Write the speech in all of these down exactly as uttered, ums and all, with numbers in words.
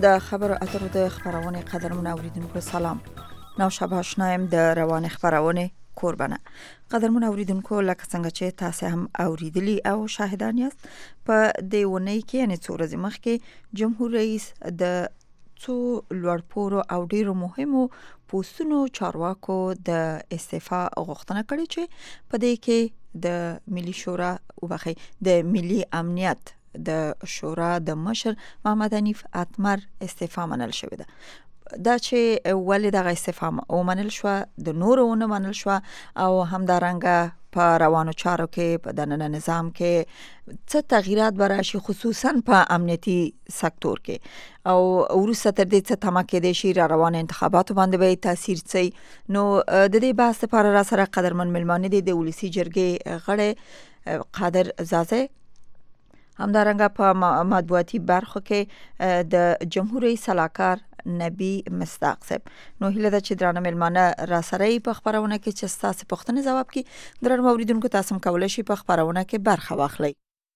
د خبرو اترو د خبرونه قدرمن اوریدونکو سلام. نو شبه آشنایم د روان خبرونه قربانه. قدرمن اوریدونکو لکه څنګه چې تاسو هم اوریدلی او شاهدان یاست په دې ونې کې یعنی څو ورځې مخکې جمهور رئیس د څو لوړپوړو او ډیرو مهمو پوسټونو چارواکو د استعفا غوښتنه کړې چې په دې کې د ملي شورا او بخي د ملي امنیت د شورا د مشر محمد حنیف اتمر استعفا منل شوې ده. دا چې ولې د استعفا او منل شو د نورو نه منل شو او همدارنګه په روانو چارو کې په دننه نظام کې څه تغییرات براشي خصوصا په امنیتي سکتور کې او ورسته تر دې څه تمه کې د شیر روان انتخاباتو باندې به تاثیر سي. نو د دې بحث لپاره را سره قدرمن ملمانه دي د ولسی جرګې غړي قادر زازه همدارنګه په مطبوعاتي برخو کې د جمهوریت سلاکار نبی مصداق صاحب. نو هله د چې درانه ملمانه را سره په خبرونه کې چې تاسو پوښتنه جواب کې درنو اوریدونکو تاسو کولای شئ په خبرونه کې برخه واخلئ.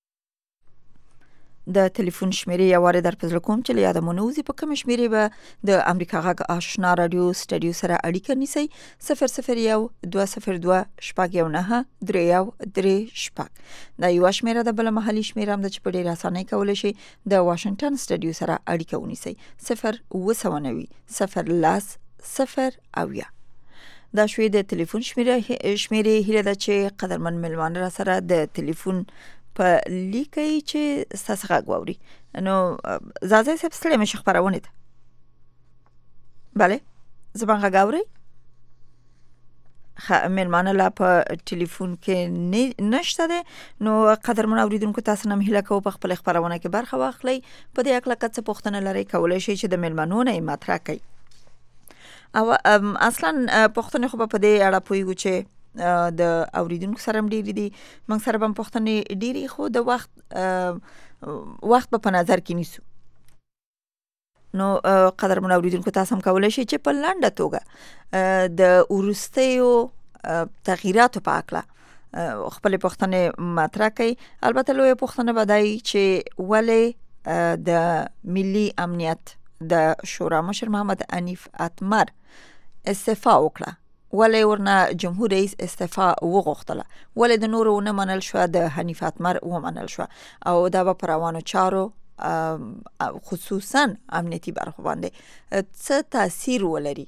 د ټلیفون شمیرې یا واره در پزله کوم چې یاد مونوزي په کوم شمیرې به د امریکا غږ آشنا رادیو سټډیو سره اړیکه نیسي صفر صفر یو دوه صفر دوه شپږ یو نه درې یو درې شپږ. دا یو شمیره د بل محلي شمیره هم د چې په ډیر اسانه کولای شي د واشنگټن سټډیو سره اړیکه ونیسي صفر اوه نوي صفر لاس صفر اویا. دا شوی د ټلیفون شمیره شمیرې هله د چې قدرمن ملمانه را سره د ټلیفون په لیکي چې تاسو غواړئ. نو زازه سب ستړي مشه خبرونه ده. bale زبان غواړئ خ ملمانه لا په ټلیفون کې نشته ده. نو قدرمن اوریدونکو تاسو نه مهله کو په خپل خبرونه کې برخه واخلئ. په دې اکل کڅ پوښتنه لري کولای شي چې د ملمنو نه مطرح کړئ او اصلا پوښتنه خو په دې اړه پویږي چې د اوریدونکو سره ډیری دي موږ سره هم پوښتنه ډیری خو د وخت وخت په نظر کې نیسو. نو قدرمن اوریدونکو تاسو هم کولای شئ چې په لنډه توګه د ورستیو تغییراتو په اړه خپل پوښتنه مطرح کړئ. البته لوی پوښتنه بدای چې ولې د ملي امنیت د شورا مشر محمد حنیف اتمر استعفا وکړه، ولې ورنه جمهور رئیس استعفا وغوښتله، ولې د نورو نه منل شو د حنیف اتمر ومنل شو او دا په روانو چارو خصوصا امنیتي برخو باندې څه تاثیر ولري،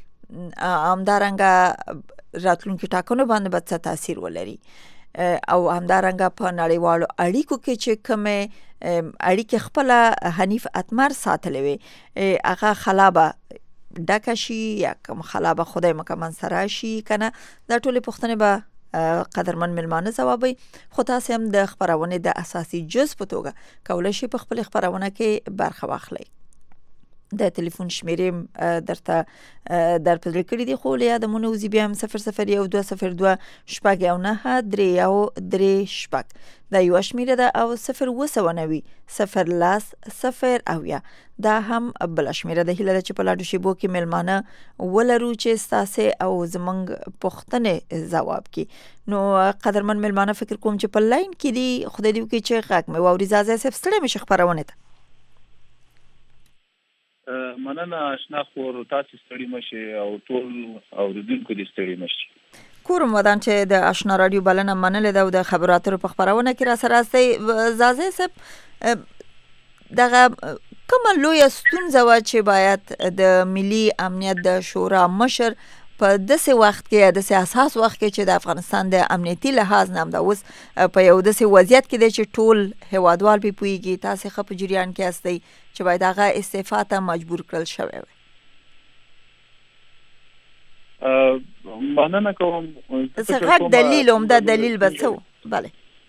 همدارنګه راتلونکي ټاکنو باندې به څه تاثیر ولري او همدارنګه په نړیوالو اړیکو کې چې کومه اړیکې خپل حنیف اتمر ساتلې وي هغه خلابه دکشي یا کوم خلابه خدای مکمن سره شي کنه. دا ټول پوښتنه به قدرمن ملمانه جوابي. خو تاسو هم د خبرونه د اساسي جز په توګه کولای شئ په خپل خبرونه کې برخه واخلئ. د ټلیفون شمیرې درته در پزل کړی دی خو لیا د مونوزي بیا هم صفر صفر یو دوه صفر دوه شپږ یو نه درې یو درې شپږ. دا یو شمیره ده او صفر اوه نوي صفر لاس صفر اویا. دا هم بل شمیره ده هله چې په لاډو شیبو کې ملمانه ولرو چې تاسو او زمنګ پوښتنه جواب کی. نو قدرمن ملمانه فکر کوم چې په لاین کې دی خدای دې کې چې غاک مې ووري زازه سب ستړي مشه خبرونه ده. مننه آشنا خور تاسو ستړي مشه او ټول اوریدونکو دې ستړي مشه. کوم ودان چې د آشنا رادیو بلنه منلې ده او د خبراتو په خبرونه کې را سره استي زازه سب دغه کوم لوی ستونزه و چې باید د ملي امنیت د شورا مشر په داسې وخت کې د اساس وخت کې چې د افغانستان د امنیتي لحاظ نه د اوس په یو داسې وضعیت کې دی چې ټول هوادوال په پویږي تاسو خپ جریان کې استي چې باید هغه استعفا ته مجبور کړل شوی وي. مننه کوم. څه دلیل هم دا دلیل به څه bale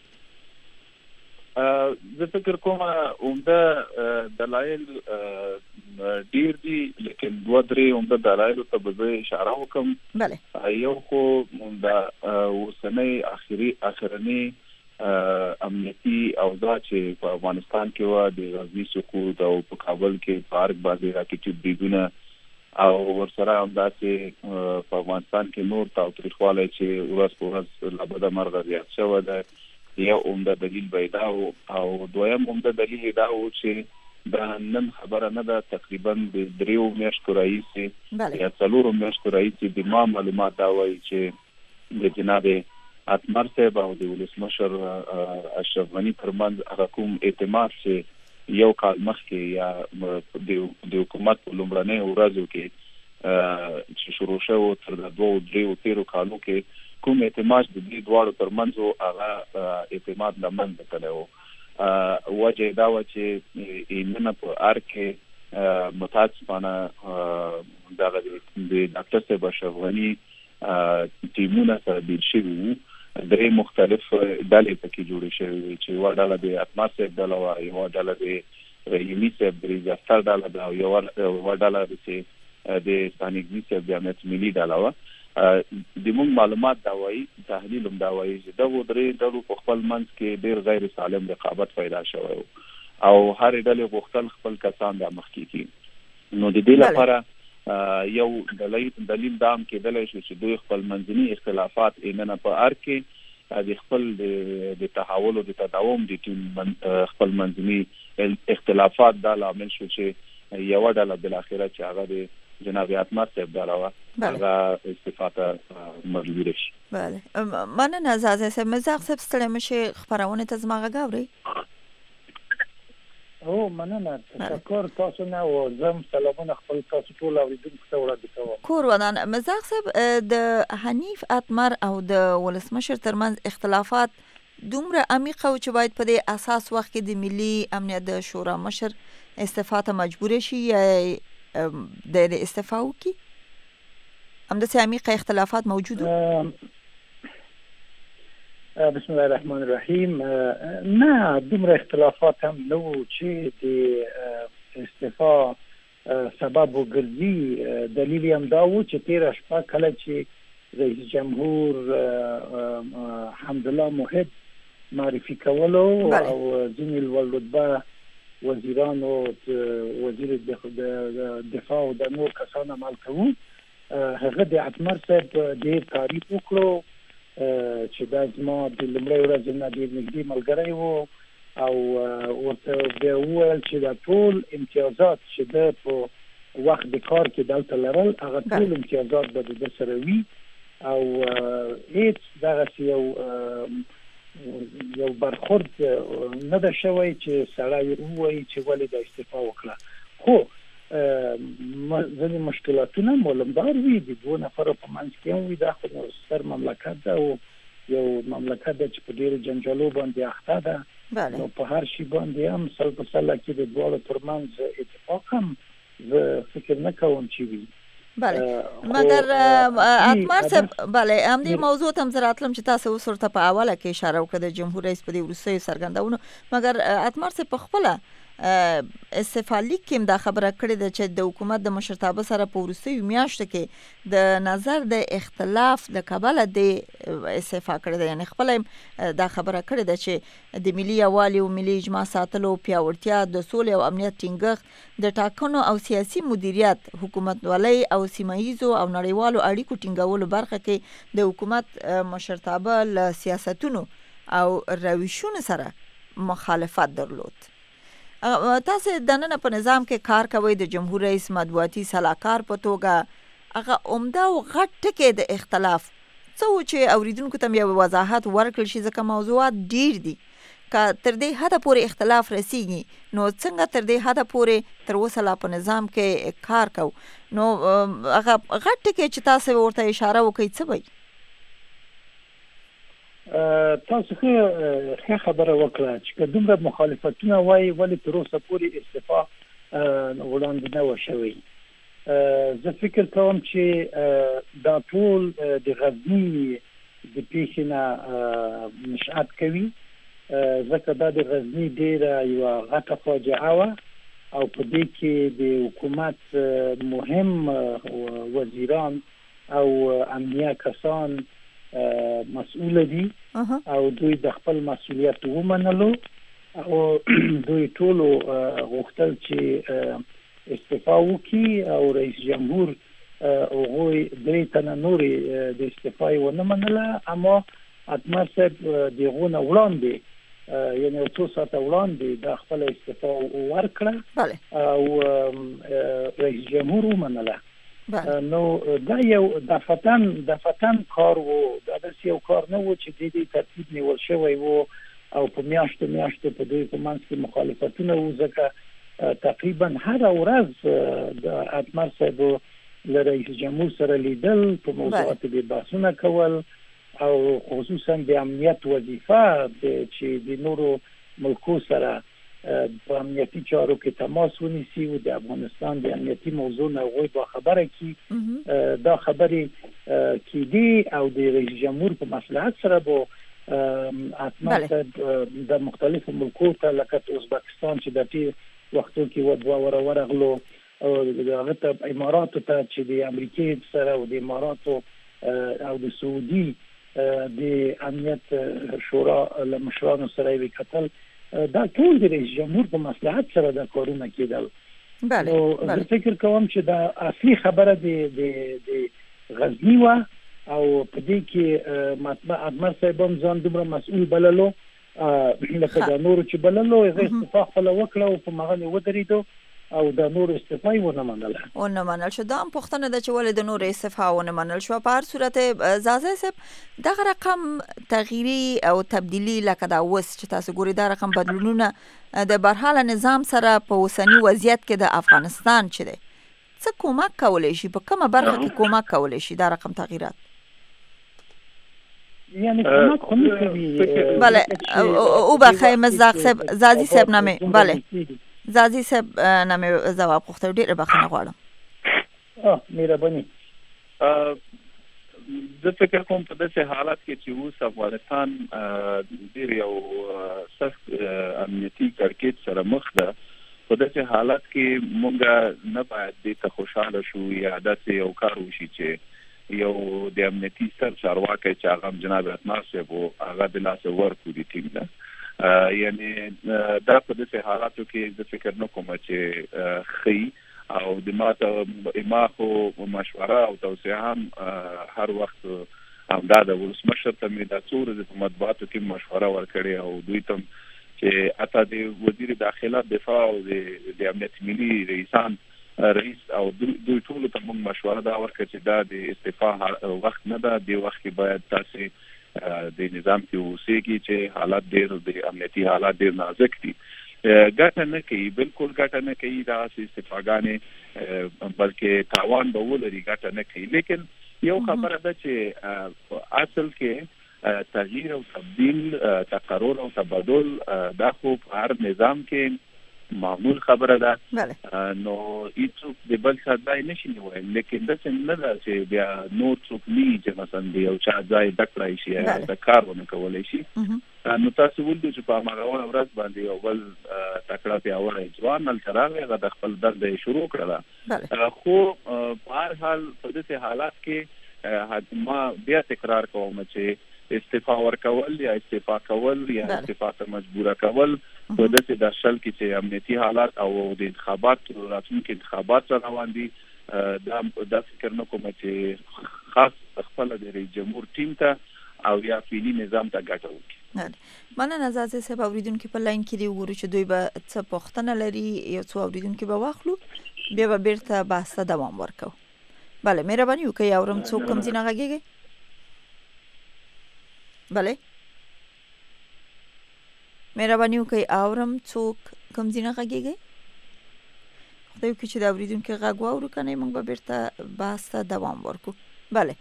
زه فکر کوم عمده دلایل ډیر دي لیکن دوه درې عمده دلایل ته به اشاره وکم. bale یو خو د اوسنۍ اخري اخرنی امنیتي اوضاع چې په افغانستان کې و د غزنی سقوط او په کابل کې پارک باندې راکټي بریدونه او ورسره همداسې په افغانستان کې نور تاوتریخوالی چې ورځ په ورځ له بده مرغه زیات شوی دی. یو عمده دلیل به دا و او دویم عمده دلیل دا و چې دا نن خبره نه ده، تقریبا د دریو میاشتو راهیسې یا څلورو میاشتو راهیسې د ما معلومات دا وایي چې د جناب اتمر صاحب او د ولسمشر اشرف غني ترمنځ هغه کوم اعتماد چې یو کال مخکې یا د حکومت په لومړنیو ورځو کې چې شروع شو تر دوه دریو تیرو کالو کې کوم اعتماد د دې دواړو ترمنځ هغه اعتماد نه منځ ته و وجه دا و چې اینه په ار کې متاسفانه دغه د ډاکټر صاحب اشرف غني ټیمونه سره بیل شوي وو. درې مختلف ډلې پکې جوړې شوې چې یوه ډله د اتمر صاحب ډله وه، یوه ډله د رحیمي صاحب د ریاستر ډله ده او یوه ډله چې د ستانکزي صاحب د امنیت ملي ډله وه. د موږ معلومات دا وایي، تحلیل هم دا وایي چې دغو درې ډلو په خپل منځ کې ډېر غیر سالم رقابت پیدا شوی و او هرې ډلې غوښتل خپل کسان دا مخکې کړي. نو د دې لپاره یو دلیل دلیل دام کېدلی شو چې دوی خپل منځني اختلافات اینه په ار کې د خپل د تحول او د تداوم د ټیم خپل منځني اختلافات دا لامل شو چې یو ډله بل اخره چې هغه د جناب اتمر صاحب دا راوه هغه استفاده مجبور شي. بله مننه زازه صاحب. مزاق صاحب ستړی مشه خبرونه ته زما غږ اورئ؟ او مننه، تشکر تاسو نه او زم سلامونه خپل تاسو ټول اوریدونکو ته وړاندې کوم. کور ودان مزاق صاحب، د حنیف اتمر او د ولسمشر ترمنځ اختلافات دومره عمیق او چې باید په دې اساس وخت کې د ملي امنیت د شورا مشر استعفا ته مجبور شي یا د استعفا وکړي؟ همداسې عمیق اختلافات موجود وو؟ بسم الله الرحمن الرحیم. نه دومره اختلافات هم نه وو چې د استعفا سبب وګرځي. دلیل هم دا وو چې تیره شپه کله چې رئیس جمهور حمدالله موحد معرفي کولو او ځینې لوړ رتبه وزیرانو وزیر دفاع او د نور کسان عملته وو، هغه د اتمر صاحب ډېر تعریف وکړو چې دا زما د لومړۍ ورځې نه ډېر نږدې ملګری و او ورته بیا وویل چې دا ټول امتیازات چې ده په وخت د کار کې دلته لرل هغه ټول امتیازات به د ده سره وي او هیڅ دغسې یو یو برخورد نه ده شوی چې سړی ووایي چې ولې دا استعفا وکړه. خو ځینې مشکلاتونه معلومدار وي، د دوه نفرو په منځ کې هم وي. دا خو ستر مملکت ده او یو مملکت ده چې په ډېرو جنجالو باندې اخته ده، نو په هر شي باندې هم سل په سله کې د دواړو ترمنځ اتفاق هم زه فکر نه کوم چې وي. بله مگر اتمر صاحب، بله همدې موضوع ته هم زه راتلم چې تاسو اوس ورته په اوله کې اشاره وکړه د جمهور رئیس په دې وروستیو څرګندونو، مګر اتمر صاحب په خپله استعفا لیک کې هم دا خبره کړې ده چې د حکومت د مشرتابه سره په وروستیو میاشتو کې د نظر د اختلاف د کبله د استعفا کړې ده. یعنې خپله دا خبره کړې ده چې د ملي یووالي او ملي اجماع ساتلو پیاوړتیا، د سولې او امنیت ټینګښت، د ټاکنو او سیاسي مدیریت، حکومتولۍ او سیمه ییزو او نړیوالو اړیکو ټینګولو برخه کې د حکومت مشرتابه له سیاستونو او روشونو سره مخالفت درلود. تاسو د نن په نظام کې کار کوئ، د جمهور رئیس مطبوعاتي سلاکار په توګه هغه عمده او غټ ټکی د اختلاف څه و چې اوریدونکو ته یو وضاحت ورکړل شي، ځکه موضوعات ډیر دي. که تر دې حده پورې اختلاف رسیږي نو څنګه تر دې حده پورې تر اوسه لا په نظام کې کار کوو؟ نو هغه غټ ټکی چې تاسو ورته اشاره وکړئ څه وایي؟ تاسو ښه خبره وکړه چې که دومره مخالفتونه وایي ولې تر اوسه پورې استعفا وړاندې نه وه شوې. زه فکر کوم چې دا ټول د غزني د پیښې نه نشأت کوي، ځکه دا د غزني ډېره یوه غټه فاجعه وه او په دې کې د حکومت مهم وزیران او امنیه کسان مسئول دي او دوی د خپل مسئولیت ومنلو او دوی ټولو غوښتل چې استعفا وکړي او رئیس جمهور هغوی درې تنه نورې د استعفا یې ونه منله، اما اتمر صاحب د هغو نه وړاندې یعنی څو ساعته وړاندې د خپل استعفا ورکړه او رئیس جمهور ومنله. نو دا یو د فتن د فتن کار وو، دا د یو کار نه وو چې د دې ترتیب نیول شوی وو او په میاشتو میاشتو په دوی په منځ کې مخالفتونه وو، ځکه تقریبا هر ورځ د اتمر صاحب له رئیس جمهور سره لیدل، په موضوعاتو کې بحثونه کول او خصوصا د امنیت وظیفه چې د نورو ملکو سره په امنیتي چارو کې تماس ونیسي او د افغانستان د امنیتي موضوع نه غوي با خبره کی دا خبرې کې دی او د رئیس جمهور په مصلحت سره به اتمر د مختلفو ملکو ته لکه ازبکستان چې د ټي وختو کې و دوه ور ورغلو او دغه ته امارات ته چې د امریکای سره او د امارات او د سعودي د امنیت شورا له مشرانو سره وکتل، دا ټول د رئیس جمهور په مصلحت سره د کارونه کېدل. نو زه فکر کوم چې دا اصلي خبره د د غزنی و او په دې کې مطبع اتمر صاحب هم ځان دومره مسؤل بللو لکه د نورو چې بللو هغه استفاق فل وکړه او په مغني ودرېدو او د نور استفای ونه منله ونه منل شو. دا هم پوښتنه ده چې ولې د نور استفا ونه منل شو. په هر صورت زازه صاحب دغه رقم تغییری او تبدیلی لکه دا وس چې تاسو ګوري دا رقم بدلونونه د برحاله نظام سره په اوسنی وضعیت کې د افغانستان چې دی څه کومک کولی شي، په کومه برخه کې کومک کولی شي دا رقم تغییرات؟ یعنی کومک خو نه کوي. بله او بخیر مزاق صاحب زازی صاحب نامه بله زازی صاحب نامه جواب پوښتنه ډیره بخښنه غواړم. اه مهرباني. زه فکر کوم په داسې حالت کې چې اوس افغانستان ډیر یو سخت امنیتي کړکېچ سره مخ ده، په داسې حالت کې مونږ نه باید دې ته خوشاله شو یا داسې یو کار وشي چې یو د امنیتي ستر چارواکي چې هغه جناب اتمر صاحب هغه د لاس ورکړي دي ټیم ده. یعنی دا په داسې حالاتو کې د فکر نه کوم چې خي او د ماته اماخو مشوره او توصیه هم هر وخت همدا د ولسمشر ته مې د څور د مطبوعاتو کې مشوره ورکړې او دوی ته چې اته د وزیر داخله دفاع او د امنیت ملي رئیسان رئیس او دوی ټول ته موږ مشوره دا ورکړه چې دا د استعفا وخت نه ده، د وخت کې باید تاسو د نظام کې اوسېږي چې حالات ډېر د امنیتي حالات ډېر نازک دي. ګټه نه کوي، بالکل ګټه نه کوي دا استفاګانې، بلکې تاوان به ولري، ګټه نه کوي. لیکن یو خبره ده چې اصل کې تغییر او تبدیل، تقرر او تبادل دا خو هر نظام کې معمول خبره ده. نو هیڅوک د بل څه ځای نشي نیولی، لیکن دا څنګه ده چې بیا نور څوک نه چې مثلا دی یو چا ځای ډکړای شي یا د کار ونه کولای شي. نو تاسو ولدو چې په هغه ورځ باندې یو بل تکړه پیاوړی ځوان هلته راغی، هغه د خپل درد یې شروع کړله. خو په هر حال په داسې حالات کې ما بیا تکرار کوم چې استعفا ورکول یا استعفا کول یا استعفا ته مجبوره کول په داسې د شل کې چې امنیتي حالات او د انتخابات راتلونکي انتخابات روان دي، دا د فکر نه کوم چې خاص خپل د رئیس جمهور ټیم ته او یا فعلی نظام ته ګټه وکړي. مننه زازه صاحب. اوریدونکو په لاین کې دی وګورو چې دوی به څه پوښتنه لري، یو څو اوریدونکو به واخلو بیا به بیرته بحث ته دوام ورکو. بله مهرباني وکړئ اورم څوک کوم ځای نه غږیږي. بله مهرباني وکړئ اورم څوک کوم ځای نه غږیږي. خدای وکړي چې د اوریدونکو غږ واورو، کنه موږ به بیرته بحث ته دوام ورکو. بله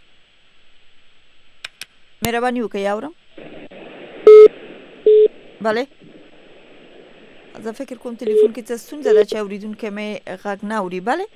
مهرباني وکړئ اورم. بله زه فکر کوم تلیفون کې څه ستونزه ده چې اوریدونکو مې غږ نه اوري. بله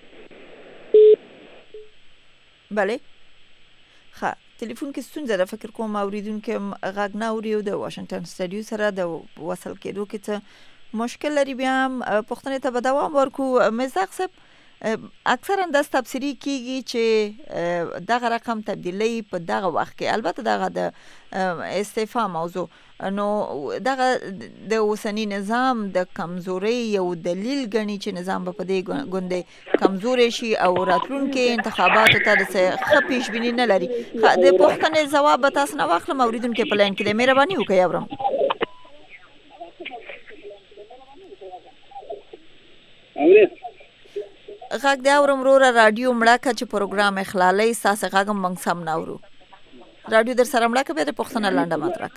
بله ښه تلیفون کې ستونزه ده، فکر کوم اوریدونکو غږ نه اوري او د واشنگټن سټډیو سره د وصل کېدو کې څه مشکل لري. بیا هم پوښتنې ته به دوام ورکو. مزاق صاحب اکثرا داس تفسیری کیږي چې دغه رقم تبدیلی په دغه وخت کې، البته دغه د استعفا موضوع نو دغه د اوسنی نظام د کمزوري یو دلیل ګڼي چې نظام په دې ګوندې کمزوري شي او راتلونکي انتخاباتو ته د ښه پیش بیني نه لري. د پوښتنې ځواب به تاسو نه واخلم. اوریدونکو په لاین کې د مهرباني وکړئ اورم. غږ دی اورم وروره رادیو مړه که چې پروګرام اخلالۍ ستاسې غږ هم موږ سم نه اورو رادیو در سره مړه که بیا د پوښتنه لنډه مطرح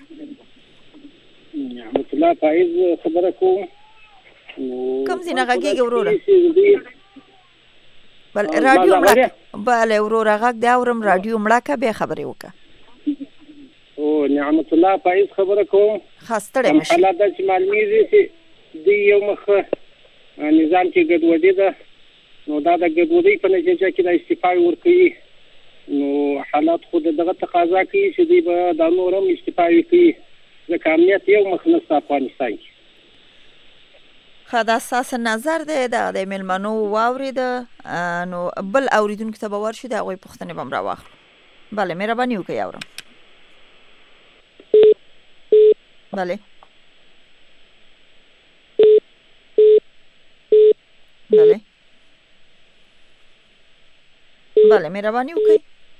نعمت الله فایز خبره کوم کوم ځای نه غږېږي وروره بله رادیو مړه بله وروره غږ دی اورم رادیو مړه که بیا خبرې وکړه او نعمت الله فایز خبره کوم ښه ستړی مه شي حالات دا چې معلومېږي چې دوی یو مخ نظام کې ګډوډي ده نو دا د ګډوډۍ په نتیجه کې د استعفا ورکوي نو حالات خو دغه تقاضا کوي چې دوی به دا نور هم استعفا وکړي ځکه امنیت یو مخ نشته افغانستان کې ښه دا ستاسې نظر دی دغه د مېلمنو واورېده نو بل اورېدونکي ته به ورشو د هغوی پوښتنې به هم راواخلو بله مهرباني وکړئ اورم بله بله بله مهرباني وکړئ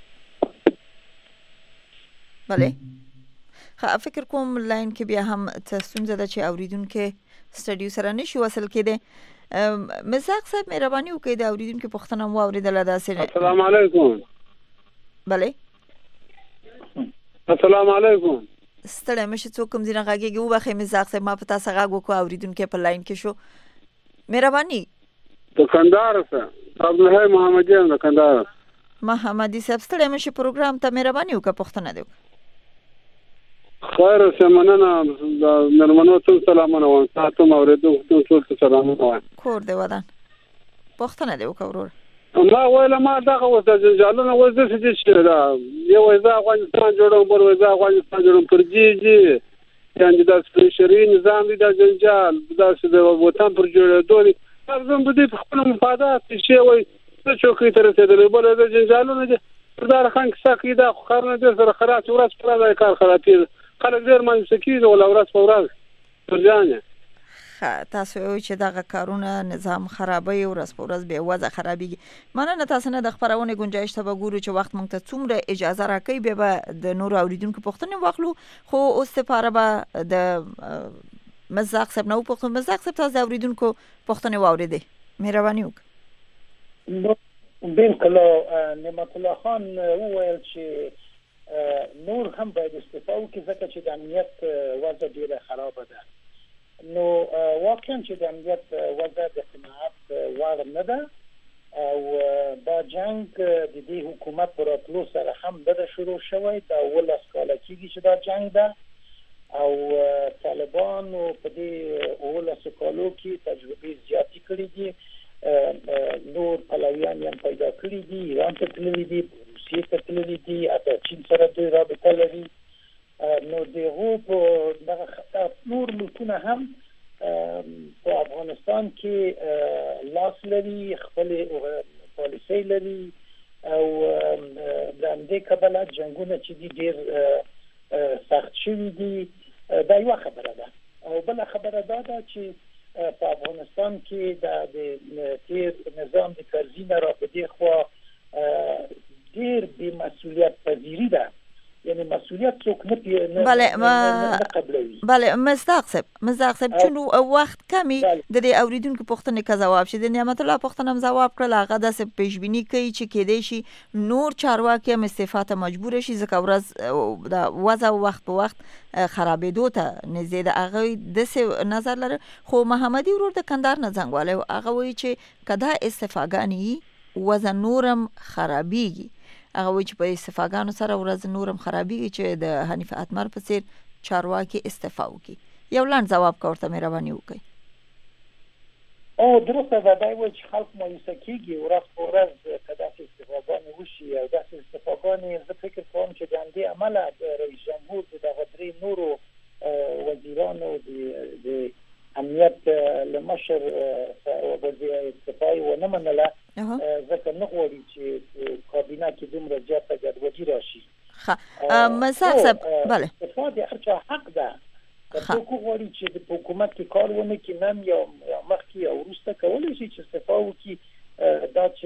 بله فکر کوم لاین کې بیا هم څه ستونزه ده چې اورېدونکی سټډیو سره نشي وصل کېدی مزاق صاحب مهرباني وکړئ د اورېدونکي پوښتنه مو واورېدله داسې السلام علیکم بله السلام علیکم ستړی مه شي څوک کوم ځای نه غږېږي وبخئ مزاق صاحب ما په تاسو غږ وکړو اورېدونکی په لاین کې شو مهرباني د کندهار څخه عبدالحی محمدي یم د کندهار محمدي صاحب ستړی مه شي پروګرام ته مهرباني وکړه پوښتنه دې وکړه خیر اوسه مننه د مېلمنو ټول سلامونه وایم تاسو هم اورېدونکو ټول ته سلامونه وایم کور دې ودان پوښتنه دې وکړه وروره ما ویله ما دغه اوس د جنجالونه اوس داسې دي چې دا یو وایي زه افغانستان جوړوم بل وایي زه افغانستان جوړوم پر جي جي یعنې دا شرعي نظام دی دا جنجال داسې د وطن پر جوړېدو دی زه به دوی په خپلو مفادات شی وایي زه چوکۍ ته رسېدلی بله د جنجالونه دي پر داره خان کیسه کوي دا خو کارونه ډېر سره خراب چې ورځ په ورځ دا کار خرابېږي خلک ډېر مایوسه کېږي ولا ورځ په ورځ پر جانې تاسو وایئ چې دغه کارونه نظام خرابوي ورځ په ورځ بې وضع خرابېږي مننه تاسو نه د خپرونې ګنجایش ته به ګورو چې وخت موږ ته څومره اجازه راکوي بیا به د نورو اورېدونکو پوښتنې واخلو خو اوس دپاره به د مزاق صاحب نه وپوښتو مزاق صاحب تاسو د اورېدونکو پوښتنې واورېدې مهرباني وکړه بالکل نعمت الله خان وویل چې نور هم باید استعفا وکړي ځکه چې د امنیت وضع ډېره خرابه ده نو واقعا چې د امنیت وضع د قناعت وړ نه ده او دا جنگ د دې حکومت پر راتلو سره هم ده شروع شوی دا ولس کاله کېږي چې دا جنگ ده او طالبانو په دې ولس کالو کې تجربې زیاتې کړې دي نور پلویان یې پیدا کړي دي ایران ته تللي دي روسیې ته تللي دي حتی چین سره دوی رابطه لري نو د هغو په دغه نور ملکونه هم په افغانستان کې لاس لري خپلې پالیسۍ لري او د همدې کبله جنګونه چې دي ډېر سخت شوي دي دا یوه خبره ده او بله خبره دا ده چې په افغانستان کې د تیر نظام د کرزي نه را په دې خوا ډېر بې مسؤلیت پذیري ده یعنی مسئولیت څوک نه بله ما قبلوي بله مصداق صاحب مصداق صاحب چون وخت کمی د دې اوریدونکو پوښتنې کا جواب شي د نعمت الله پوښتنه هم جواب کړل هغه داسې پیشبیني کوي چې کېدای شي نور چارواکي هم استعفا ته مجبور شي ځکه ورځ د وضع وخت په وخت خرابېدو ته نږدې ده هغه داسې نظر لري خو محمدي ورور د کندهار نه زنګ والی هغه وایي چې که دا استعفاګانې وضع نورم خرابېږي هغه وایي چې په استعفاګانو سره ورځ نورم خرابېږي چې د حنیف اتمر په څېر چارواکي استعفا وکړي یو لنډ ځواب که ورته مهرباني وکړئ او درسته ده دا وایي چې خلک مایوسه کېږي ورځ په ورځ که داسې استعفاګانې وشي او داسې استعفاګانې زه فکر کوم چې د همدې امله د رئیس جمهور د دغه درې نورو وزیرانو د امنیت له مشر استعفا یې ونه منله ځکه نه غواړي چې کابینه کې دومره زیاته ګډوډي راشي ښه مصداق صاحب بله استعفا د هر چا حق ده که څوک وغواړي چې د حکومت کې کار ونه کړي نن یا مخکې یا وروسته کولی شي چې استعفا وکړي دا چې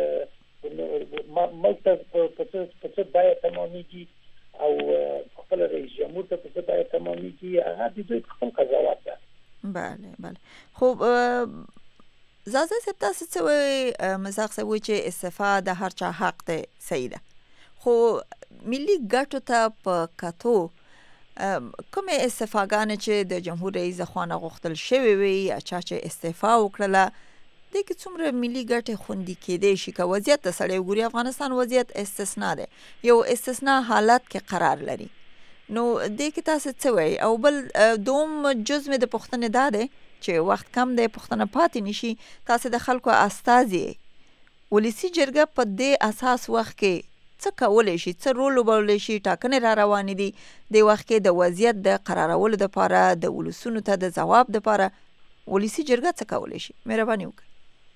ملک ته په څه بیه تمامېږي او خپل رئیس جمهور ته په څه بیه تمامېږي هغه د دوی خپل قضاوت ده بله بله. خب زازه صاحب تاسو څه وایي؟ مزاق صاحب وایي چې استعفا د هر چا حق دی، صحیح ده، خو ملي ګټو ته په کتو کومې استعفاګانې چې د جمهور رئیس لخوا غوښتل شوې وي یا چا چې استعفا وکړله دې کې څومره ملي ګټې خوندي کېدی شي؟ که وضعیت ته سړی وګوري، افغانستان وضعیت استثنا دی، یو استثنا حالت کې قرار لري، نو دې کې تاسو څه وایي؟ او بل دوم جز مې د پوښتنې دا دی چې وخت کم دی، پوښتنه پاتې نشي، تاسو د خلکو استازي ولسي جرګه په دې اساس وخت کې څه کولی شي، څه رول وبولی شي؟ ټاکنې را روانې دي، د وخت کې د وضعیت د قرارولو دپاره، د ولسونو ته د ځواب دپاره ولسي جرګه څه کولی شي؟ مهرباني وکړئ.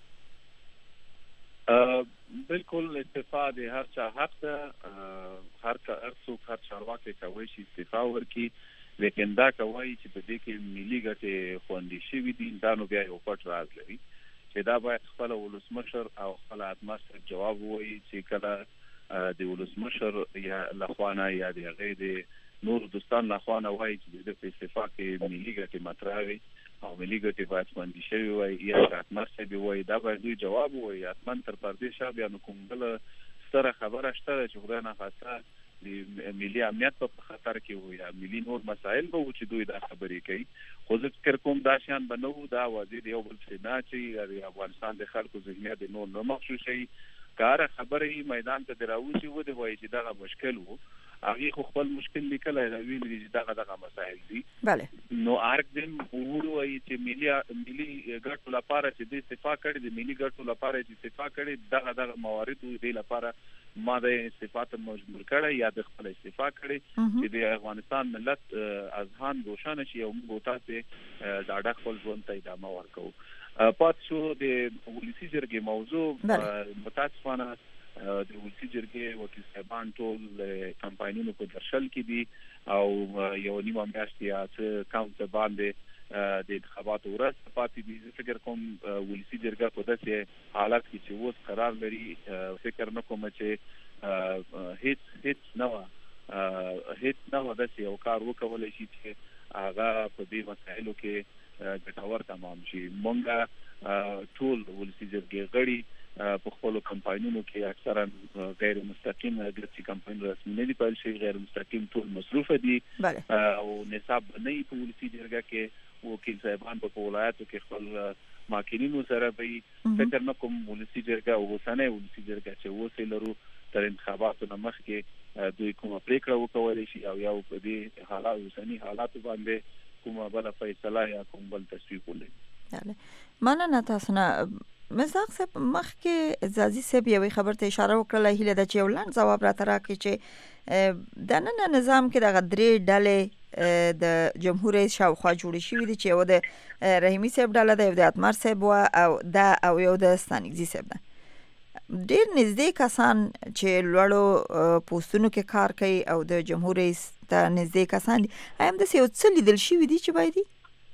بالکل استعفا د هر چا حق ده، هر څوک هر چارواکی کولی شي استعفا ورکړي، لیکن دا کوي چې په دې کې ملي ګټې خوندي شوي دي، دا نو بیا یو پټ راز لري چې دا باید خپل ولسمشر او خپل عدمستر جواب ووایي چې کله د ولسمشر یا لخوانه یا د هغې د نور دوستان لخوانه وایي چې د په استعفا کې ملي ګټې مطرح وي او ملي ګټې باید خوندي شوي وای یا عدمستر به وایي، دا باید دوی جواب ووایي. حتما تر پردې شا بیا نو کوم بله ستره خبره شته چې خدای نخواسته د ملي امنیت په خطر کې وو یا ملي نور مسایل به وو چې دوی دا خبرې کوي، خو زه فکر کوم دا شیان به نه وو، دا واضح د یو بل څه نه چې د افغانستان د خلکو ذهنیت نور نه مخصوص شي، که هره خبرې میدان ته د راوځي و د وایي چې دغه مشکل وو، هغې خو خپل مشکل لیکلی دا ویلي دي چې دغه دغه مسایل دي. بله نو ارګ دم ووایي چې ملي ملي ګټو لپاره چې د استعفا کړي، د ملي ګټو لپاره چې استعفا کړي، دغه دغه موارد د لپاره ما د استعفا ته مجبور کړی یا د خپل استعفا کړي چې د افغانستان ملت اذهان روښانه شي او موږ تاسو د اډه خپل ژوند ته ادامه ورکوو. پات شو د ولسي جرګې موضوع، متاسفانه د ولسي جرګې وکیل صاحبان ټول کمپاینونو په درشل کې دي او یو نیمه میاشت یا څه کم څه باندې د انتخاباتو ورځ پاتې دي. زه فکر کوم ولسي جرګه په داسې حالت کې چې اوس قرار لري، فکر نه کوم چې هیڅ هیڅ نه وه هیڅ نه وه داسې یو کار وکولی شي چې هغه په دې مسایلو کې ګټور تمام شي. مونږ ټول ولسي جرګې غړي په خپلو کمپاینونو کې اکثرا غیر مستقیم ګرځي کمپاین رسمي نه دي پیل شوي، غیر مستقیم ټول مصروفه دي او نصاب نه وي په ولسي جرګه کې، وکیل صاحبان په ولایاتو کې خپل ماکینینو سره وي. فکر نه کوم ولسي جرګه او اوسنۍ ولسي جرګه چې اوس یې لرو تر انتخاباتو نه مخکې دوی کومه پرېکړه وکولی شي او یا په دې حالات اوسني حالاتو باندې کومه بله فیصله یا کوم بل تصویب ولري. مننه تاسو نه. مزاق صاحب مخکې زازي صاحب یوې خبر ته اشاره وکړله، هیله ده چې یو لنډ ځواب راته راکړي چې د نن نظام کې دغه درې ډلې د جمهور رئیس شاوخوا جوړې شوي دي چې یو د رحیمي صاحب ډله ده، یو د اتمر صاحب و او دا او یو د ستانکزي صاحب ده. ډېر نږدې کسان چې لوړو پوستونو کې کار کوي او د جمهور رئیس ته نږدې کسان دي، آیا همداسې یو څه لیدل شوي دي چې باید دي؟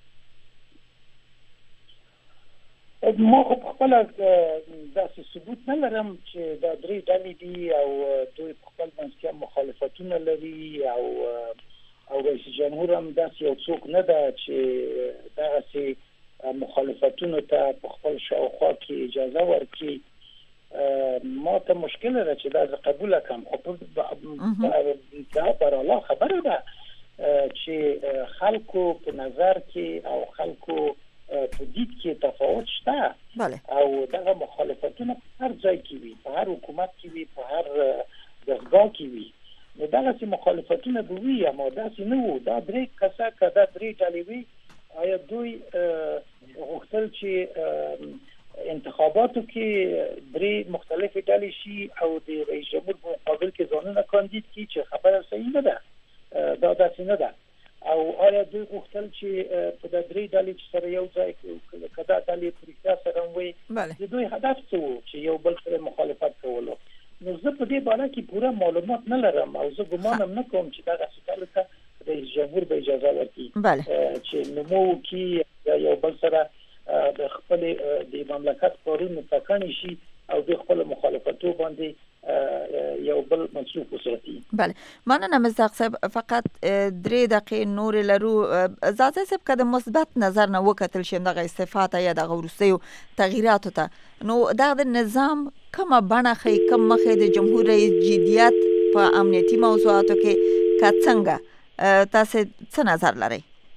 ما خپل داسې ثبوت نه لرم چې دا درې ډلې دي او دوی خپل منځ کې مخالفتونه لري او او رئیس جمهور هم داسې یو څوک نه ده چې دغسې مخالفتونو ته په خپل شاوخوا کې اجازه ورکړي. ما ته مشکل ده چې دا زه قبوله کړم، خو دا براله خبره ده چې خلکو په نظر کې او خلکو په دید کې تفاوت شته او دغه مخالفتونه په هر ځای کې وي، په هر حکومت کې وي، په هر دستګاه کې وي، نو دغسې مخالفتونه به وي، اما داسې نه وو. دا درې کسه که دا درې ډلې وي، آیا دوی غوښتل چې انتخاباتو کې درې مختلفې ډلې شي او د رئیس جمهور په مقابل کې ځانونه کاندید کړي چې خبره صحیح نه ده، دا داسې نه ده. او آیا دوی غوښتل چې په د درې ډلې چې سره یو ځای که دا ډلې په رښتیا سره وي، د دوی هدف څه وو چې یو بل سره مخالفت کولو؟ نو زه په دې باره کې پوره معلومات نه لرم او زه ګمان هم نه کوم چې دغسې ډلو ته رئیس جمهور به اجازه ورکړي چې نومو وکړي یا یو بل سره د خپلې د مملکت کارونو ټاکنې شي او د خپلو مخالفتو باندې یو بل مصروف وساتي. بله مننه مصداق صاحب، فقط درې دقیقې نور لرو. زاده صاحب که د مثبت نظر نه وکتل شي دغه استفاده یا دغه وروستیو تغییراتو ته، نو دغه نظام کومه بڼه ښیي، کوم مخې د جمهور رئیس جدیت په امنیتي موضوعاتو کې که څنګه، تاسو څه نظر لرئ؟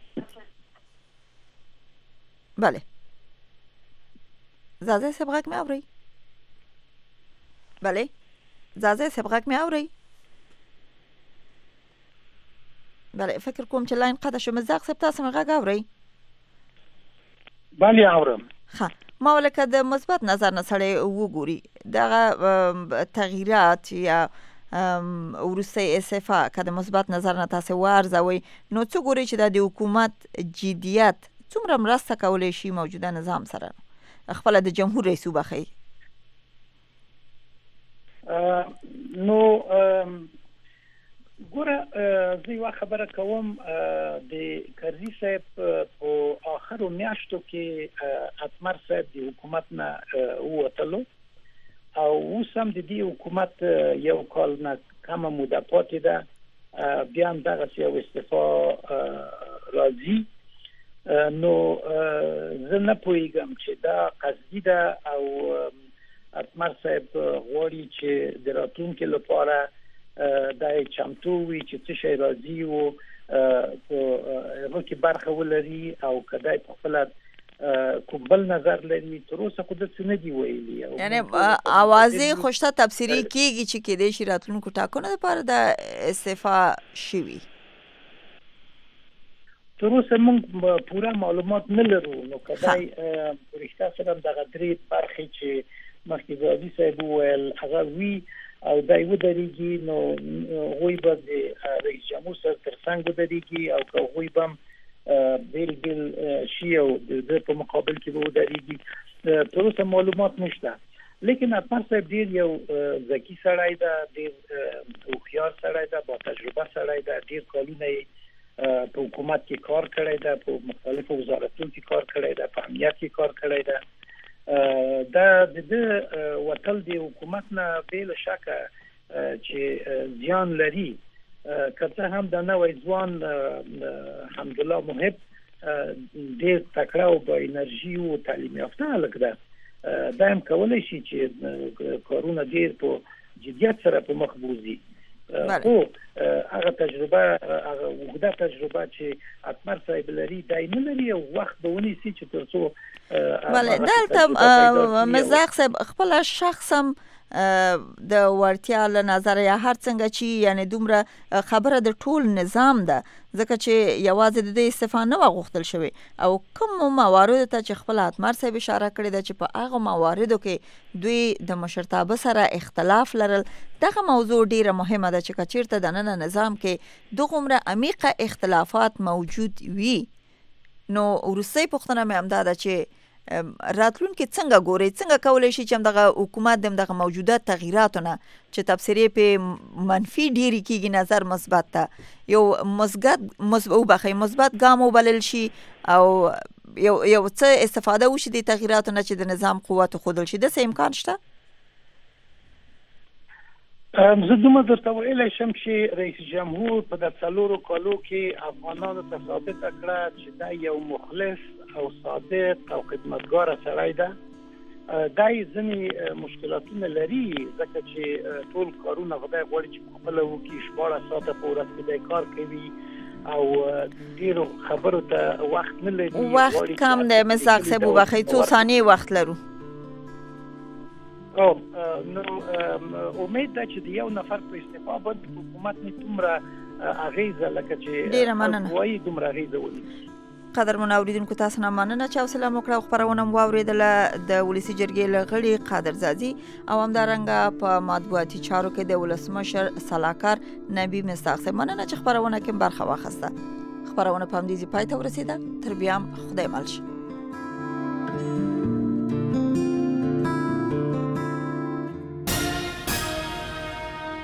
بله زاده صاحب غږ مې اورئ؟ بله زاده صاحب غږ مې اورئ؟ بله فکر کوم چې لاین قطع شو. مصداق صاحب تاسو مې غږ اورئ؟ بله اورم. ښه، ما ولکه د مثبت نظر نه سړی وګوري دغه تغییرات یا وروستی استعفا که د مثبت نظر نه تاسو وارزوئ، نو څه ګورئ چې د حکومت جدیت څومره مرسته کولی شي موجوده نظام سره خپل د جمهور رئیس وبخښي؟ نو ګوره زه یوه خبره کوم، د کرزي صاحب په آخرو میاشتو کې اتمر صاحب د حکومت نه ووتلو او اوس هم د دې حکومت یو کال نه کمه موده پاتې ده، بیا هم دغسې یو استعفا راځي. نو زه نه پوهیږم چې دا قصدي ده او اتمر صاحب غواړي چې د راتلونکي لپاره دا چمتو وي چې څه شی راځي او په هغه کې برخه ولري، او که دی په خپله کوم بل نظر لري تر اوسه خو داسې نه دي ویلي. یعنې اوازې خو شته تبصرې کېږي چې کېدای شي راتلونکو ټاکنو لپاره د استعفا شوي. تر اوسه موږ پوره معلومات نه لرو. نو که دی په رښتیا سره دغه درې برخې چې مخکې زادي صاحب وویل هغه وي او دی ودرېږي، نو هغوی به د رئیس جمهور سره تر څنګ ودرېږي، او که هغوی به هم بیل بیل شي او د ده په مقابل کې به ودرېږي، تر اوسه معلومات نشته. لیکن اتمر صاحب ډېر یو ذکي سړی ده، ډېر هوښیار سړی ده، با تجربه سړی ده، ډېر کلونه یې په حکومت کې کار کړی ده، په مختلفو وزارتونو کې کار کړی ده، په امنیت کې کار کړی ده. دا د ده وتل د حکومت نه بې له شکه چې زیان لري، که څه هم د نوی ځوان حمدالله محب ډېر تکړه او با انرژي او تعلیم یافته هلک ده، دا هم کولی شي چې کارونه ډېر په جدیت سره په مخ بوځي. خو هغه تجربه، هغه اوږده تجربه چې اتمر صاحب لري دی نه لري، او وخت به ونیسي چې تر څو بله دلته مصداق صاحب خپله شخص هم د وړتیا له نظره یا هر څنګه چې یعنی دومره خبره د ټول نظام ده، ځکه چې یوازې د دې استعفا نه وه غوښتل شوې، او کوم مواردو ته چې خپل اتمر صاحب اشاره کړې ده چې په هغه مواردو کې دوی د مشرتابه سره اختلاف لرل، دغه موضوع ډیره مهمه ده چې که چیرته دننه نظام کې دغومره عمیقه اختلافات موجود وي، نو وروستۍ پوښتنه مې همدا ده چې راتلونکي څنګه ګورئ، څنګه کولی شي چې همدغه حکومت د همدغه موجوده تغییراتو نه چې تبصرې پې منفي ډېرې کېږي نظر مثبت ته یو مثبت وبخئ مثبت ګام وبلل شي او یو یو څه استفاده وشي د تغییراتو نه چې د نظام قوت وښودل شي، داسې امکان شته؟ زه دومره درته ویلی شم چې رئیس جمهور په د څلورو کالو کې افغانانو ته ثابته کړه چې دا یو مخلص او صادق او خدمتګاره سړی ده. دی ځینې مشکلاتونه لري ځکه چې ټول کارونه خدای غواړي چې په خپله وکړي، شپاړس ساعته په ورځ کې دی کار کوي او ډېرو خبرو ته وخت نه لري. وخت کم دی مصداق صاحب وبخئ، څو ثانیې وخت لرو. او نو امید ده چې د یو نفر په استعفا باندې حکومت نه دومره اغیزه لکه چې ډیره مننه وایي دومره اغیزه ولري. قدرمن اوریدونکو تاسو نه مننه چې حوصله مو کړه او خپرونه مو واورېدله. د ولسي جرګې له غړي قادر زادي او همدارنګه په مطبوعاتي چارو کې د ولسمشر سلاکار نبی مصداق صاحب مننه چې خپرونه کې برخه واخیسته. خپرونه په همدې ځای پای ته ورسېده. تر بیا هم خدای مل شه.